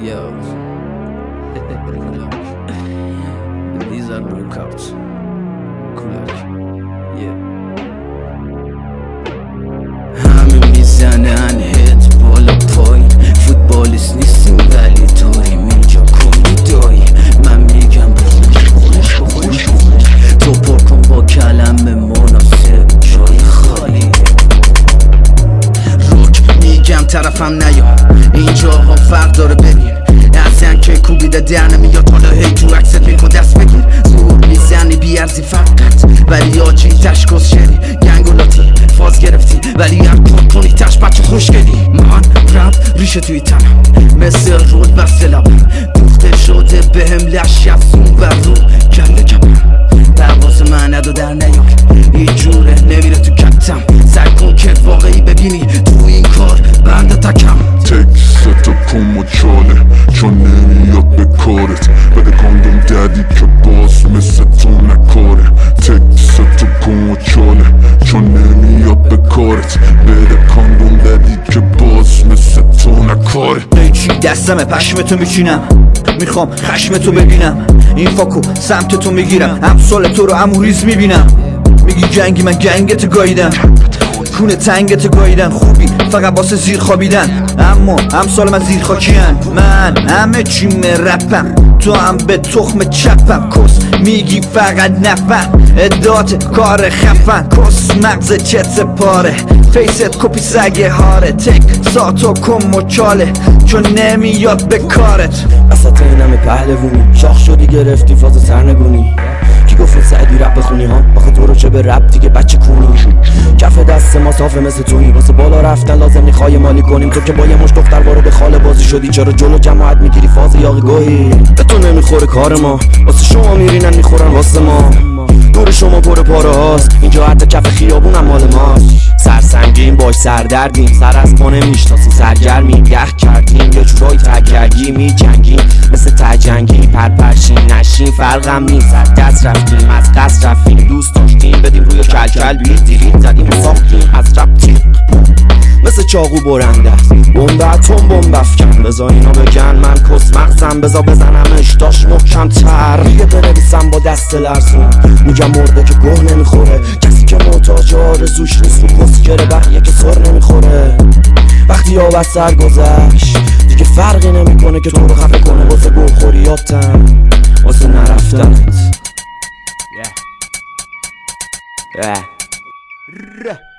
Studios. These are workouts. Kulak. Yeah. همه میزنن هد بالا پایین، فوتبالیست نیستیم ولی داریم اینجا کلی دایی. من میگم بخونش تو پر کن با کلمه مناسب جای خالی. روک میگم طرفم نیا، اینجاها فرق داره ببین. اصلا که کوبیده در نمیاد حالا هی تو عکست میکن دست بگیر. زور میزنی بیارزی فقط ولی آجی تشکاز شدی. گنگ و لاتی فاز گرفتی ولی اکبر کنی تش بچه خوش گلی. من رب ریشه توی تنم مثل رود بسته لبم، دوخته شده بهم لش افزون و رو کله کمم. پرواز من ندو در نیار، هیچ جوره نمیره تو کتم. سعی کن که واقعی ببینی تو این کار بنده تکم. تکستو کن و چاله چون نمیاد به کارت، بده کاندوم دردی که باز مثل تو نکاره. تکستو کن و چاله چون نمیاد به کارت، بده کاندوم دردی که باز مثل تو نکاره. چی دستمه پشمتو میچینم، میخوام خشمتو ببینم. این فاکو سمتتو میگیرم، امثال تو رو اموریز میبینم. میگی جنگی من گنگت گاییدم، کونه تنگت گاییدن. خوبی فقط واسه زیر خوابیدن، اما امثال من زیر خاکیان. من همه چیم رپم، تو هم به تخم چپم. کس میگی فقط نفهم، ادات کار خفن. کس مغز چت پاره، فیست کپی سگ هاره. تک ساتو کن مچاله چون نمیاد به کارت. وسط این همه پهلوونی شاخ شدی گرفتی فاز سرنگونی. کی گفت سعدی رپ بخونی ها؟ آخه تو رو چه به رپ دیگه بچه کونی. کف دست ما صافه مثل تویی، واسه بالا رفتن لازم نیخوای مالی کنیم. تو که با یه مش دختر وارد خاله بازی شدی، چرا جلو جماعت میگیری فاز یاقی گوهی؟ به تو نمیخوره کار ما، واسه شما میرینن میخورن واسه ما. دور شما پر پاره هاست، اینجا حتی کف خیابونم مال ماست. سرسنگین باش سردردیم، سر از پا نمیشناسیم سرگرمیم. یخ کردیم یه جورایی تگرگی میجنگیم مثل تجنگی. پرپرشین نشین فرقم نیست، از دست رفتیم از قصد رفتیم. دوست داشتیم بدیم روی کلکل بیت دیلیت زدیم و ساختیم از ربطیم. مثل چاقو برنده است بمب اتم بمب افکن. بزا اینا بگن من کس مغزم، بزا بزنمش داش محکم تر. دیگه بنویسم با دست لرزون، میگم مرده که گوه نمیخوره. کسی که محتاج آرزوش نیست رو کسکره، بقیه که سر نمیخوره. وقتی آب از سر گذشت دیگه فرقی نمیکنه که تو رو خفه کنه واسه گوخوریاتم، واسه نرفتنت.